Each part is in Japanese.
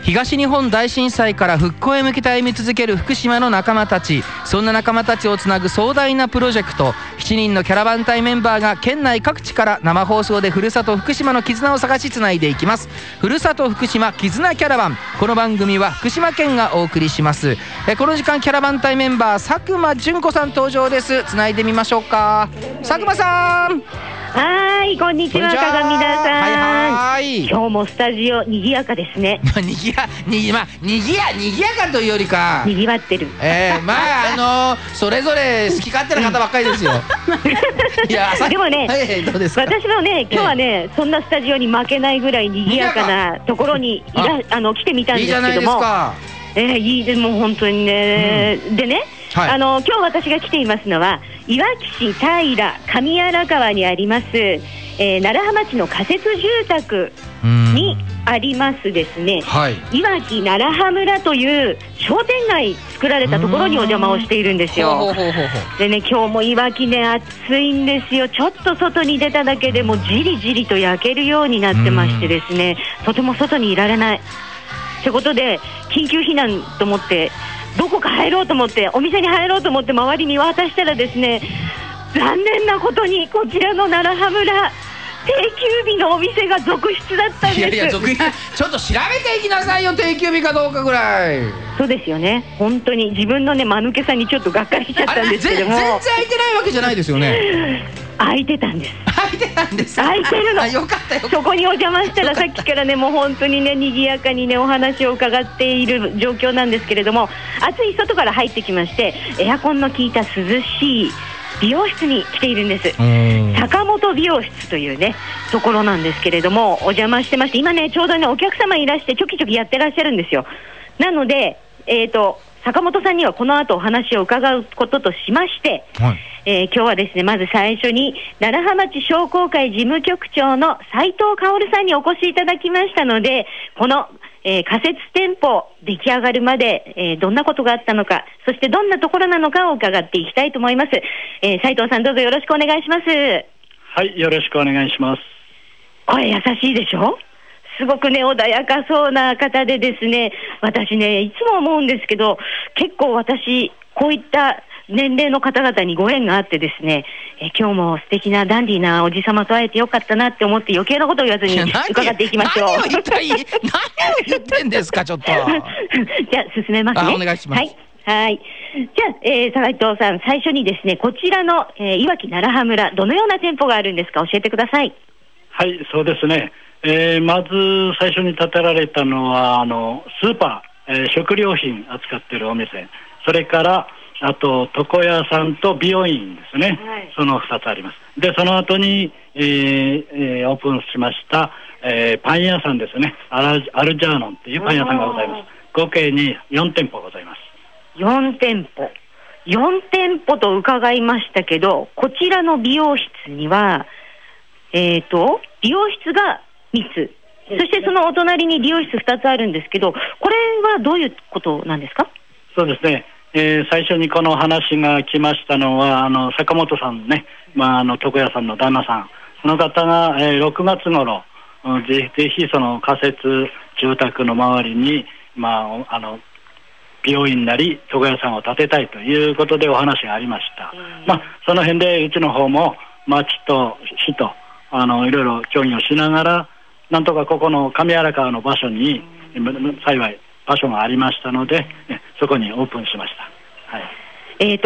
東日本大震災から復興へ向けて歩み続ける福島の仲間たち、そんな仲間たちをつなぐ壮大なプロジェクト。7人のキャラバン隊メンバーが県内各地から生放送でふるさと福島の絆を探しつないでいきます。ふるさと福島絆キャラバン。この番組は福島県がお送りします。この時間キャラバン隊メンバー佐久間純子さん登場です。つないでみましょうか。佐久間さん。 はい、こんにちは、鏡田さん。 はい、 今日もスタジオ賑やかですね。 にぎやかというよりか賑わってる。 それぞれ好き勝手な方ばっかりですよ。いやでもね、 どうですか。 私もね、今日はね、そんなスタジオに負けないぐらい賑やかなところに来てみたんですけども。いいじゃないですか。いいです、もう本当にね。でね、今日私が来ていますのはいわき市平上荒川にあります、楢葉町の仮設住宅にありますですね、いわき楢葉村という商店街作られたところにお邪魔をしているんですよ。でね、今日もいわきね、暑いんですよ。ちょっと外に出ただけでもじりじりと焼けるようになってましてですね、とても外にいられないってことで、緊急避難と思ってどこか入ろうと思って、お店に入ろうと思って周り見渡したらですね、残念なことにこちらの楢葉村定休日のお店が続出だったんです。 いやちょっと調べていきなさいよ、定休日かどうかぐらい。 そうですよね、本当に自分のね間抜けさにちょっとがっかりしちゃったんですけども。 全然空いてないわけじゃないですよね。 空いてたんです。空いてるの。 よかったよ。 そこにお邪魔したらさっきからね、もう本当にね賑やかにねお話を伺っている状況なんですけれども、暑い外から入ってきまして、エアコンの効いた涼しい美容室に来ているんです。坂本美容室というねところなんですけれども、お邪魔してまして、今ねちょうどねお客様いらしてちょきちょきやってらっしゃるんですよ。なので坂本さんにはこの後お話を伺うこととしまして、今日はですね、まず最初に楢葉町商工会事務局長の斉藤薫さんにお越しいただきましたので、この、仮設店舗出来上がるまで、どんなことがあったのか、そしてどんなところなのかを伺っていきたいと思います。斉藤さん、どうぞよろしくお願いします。 はい、よろしくお願いします。 声優しいでしょ。すごくね穏やかそうな方でですね、私ねいつも思うんですけど、結構私こういった年齢の方々にご縁があってですね、今日も素敵なダンディーなおじさまと会えてよかったなって思って、余計なことを言わずに伺っていきましょう。 何を言ってんですかちょっと。じゃあ進めますね。 お願いします。 はい。じゃあ、斉藤さん、最初にですね、こちらの、いわき楢葉村、どのような店舗があるんですか、教えてください。 はい、そうですね。まず最初に建てられたのはスーパー、食料品扱っているお店、それからあと床屋さんと美容院ですね、その2つあります。でその後に、オープンしました、パン屋さんですね、アルジャーノンっていうパン屋さんがございます。合計に4店舗ございます。 4店舗と伺いましたけど、こちらの美容室には美容室が3つ、そしてそのお隣に美容室2つあるんですけど、これはどういうことなんですか。 そうですね、最初にこの話が来ましたのは坂本さんね、床屋さんの旦那さん、その方が、6月頃ぜひその仮設住宅の周りに、美容院なり床屋さんを建てたいということでお話がありました。その辺でうちの方も町と市といろいろ協議をしながら、なんとかここの上荒川の場所に幸い場所がありましたので、そこにオープンしました。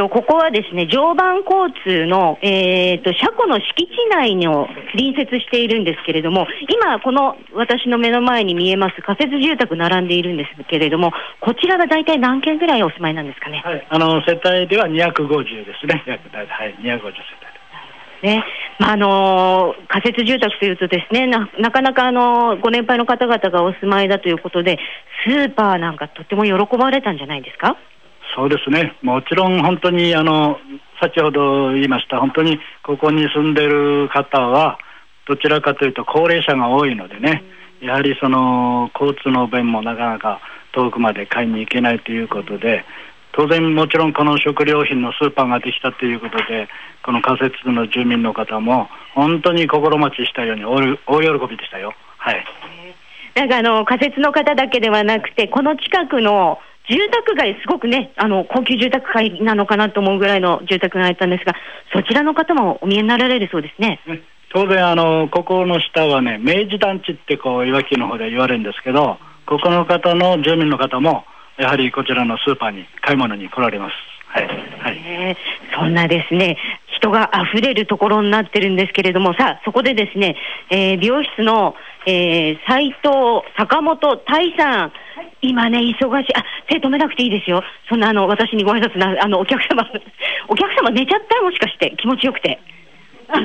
ここはですね、常磐交通の、車庫の敷地内の隣接しているんですけれども、今この私の目の前に見えます仮設住宅並んでいるんですけれども、こちらは大体何軒ぐらいお住まいなんですかね。 はい、世帯では250ですね。250世帯ね、仮設住宅というとですね、なかなかご年配の方々がお住まいだということで、スーパーなんかとっても喜ばれたんじゃないですか。 そうですね、もちろん本当に先ほど言いました、本当にここに住んでる方はどちらかというと高齢者が多いのでね、やはりその交通の便もなかなか遠くまで買いに行けないということで、当然もちろんこの食料品のスーパーができたということで、この仮設の住民の方も本当に心待ちしたように大喜びでしたよ。はい。 なんか仮設の方だけではなくて、この近くの住宅街、すごくね、高級住宅街なのかなと思うぐらいの住宅があったんですが、そちらの方もお見えになられるそうですね。 当然ここの下はね、明治団地っていわきの方で言われるんですけど、ここの方の住民の方もやはりこちらのスーパーに買い物に来られます。はいはい、 そんなですね、人があふれるところになってるんですけれども、さあそこでですね、美容室の、斉藤坂本大さん、今ね忙しい、手止めなくていいですよ、そんな私にご挨拶なお客様寝ちゃった、もしかして気持ちよくてず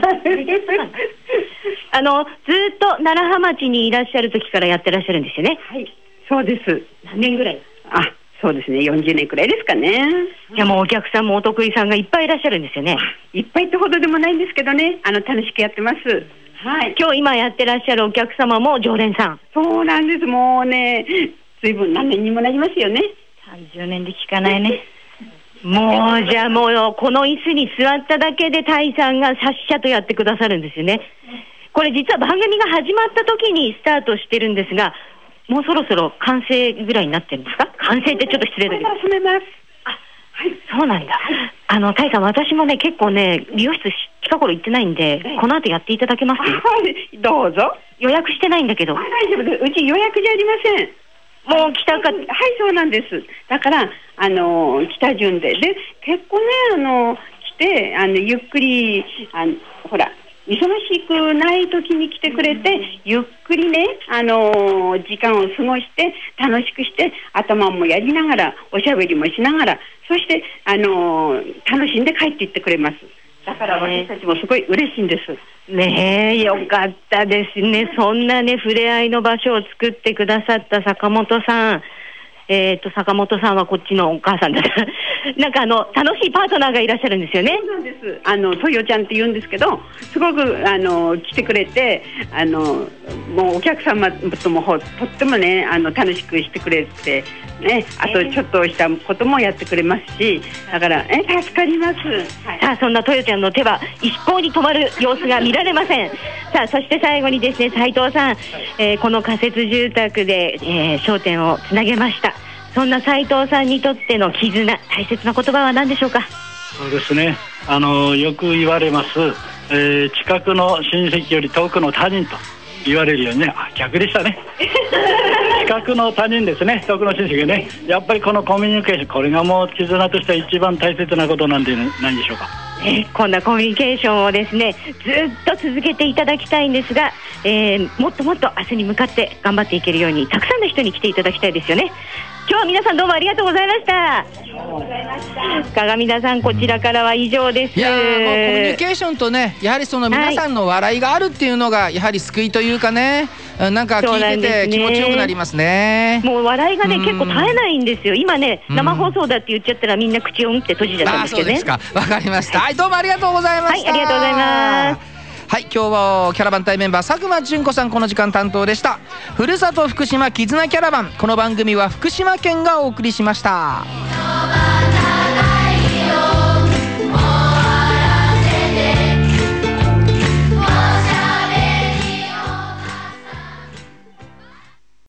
っと楢葉町にいらっしゃる時からやってらっしゃるんですよね。 はい、そうです。 何年ぐらい？ そうですね、40年くらいですかね。 じゃあもうお客さんもお得意さんがいっぱいいらっしゃるんですよね。 いっぱいってほどでもないんですけどね、楽しくやってます。はい。 今日今やってらっしゃるお客様も常連さん。 そうなんです。もうね、随分何年にもなりますよね。 30年で聞かないね。もうじゃあもうこの椅子に座っただけでタイさんがさっしゃとやってくださるんですよね。これ実は番組が始まった時にスタートしてるんですが、もうそろそろ完成ぐらいになってるんですか？完成ってちょっと失礼だけど。 進めます。 はい、そうなんだ。タイさん、私もね結構ね美容室近頃行ってないんで、この後やっていただけます？ どうぞ。 予約してないんだけど。 大丈夫です。うち予約じゃありません。 もう来たか。はい、 そうなんです。だから来た順で結構ね来てゆっくりほら忙しくない時に来てくれて、ゆっくりね時間を過ごして楽しくして頭もやりながらおしゃべりもしながら、そして楽しんで帰っていってくれます。だから私たちもすごい嬉しいんですね。よかったですね。そんなね触れ合いの場所を作ってくださった坂本さん、坂本さんはこっちのお母さんだなんか楽しいパートナーがいらっしゃるんですよね。 そうなんです。トヨちゃんって言うんですけど、すごく来てくれてもうお客様ともとってもね楽しくしてくれてね、あとちょっとしたこともやってくれますし、だから助かります。はい、 さあそんなトヨちゃんの手は一向に止まる様子が見られません。さあそして最後にですね、斉藤さん、この仮設住宅で、商店をつなげました。そんな斉藤さんにとっての絆、大切な言葉は何でしょうか？ そうですね、よく言われます、近くの親戚より遠くの他人と言われるようにね、逆でしたね近くの他人ですね、遠くの親戚ね、やっぱりこのコミュニケーション、これがもう絆としては一番大切なことなんでないでしょうか。 こんなコミュニケーションをですねずっと続けていただきたいんですが、もっともっと明日に向かって頑張っていけるようにたくさんの人に来ていただきたいですよね。今日は皆さんどうもありがとうございました。鏡田さん、こちらからは以上です。 いやもうコミュニケーションとね、やはりその皆さんの笑いがあるっていうのがやはり救いというかね、なんか聞いてて気持ちよくなりますね。 もう笑いがね結構絶えないんですよ。今ね生放送だって言っちゃったらみんな口をうんって閉じちゃったんですけどね。 そうですか、わかりました。はい、どうもありがとうございました。 はい、ありがとうございます。 はい、今日はキャラバン隊メンバー佐久間純子さんこの時間担当でした。ふるさと福島絆キャラバン、この番組は福島県がお送りしました。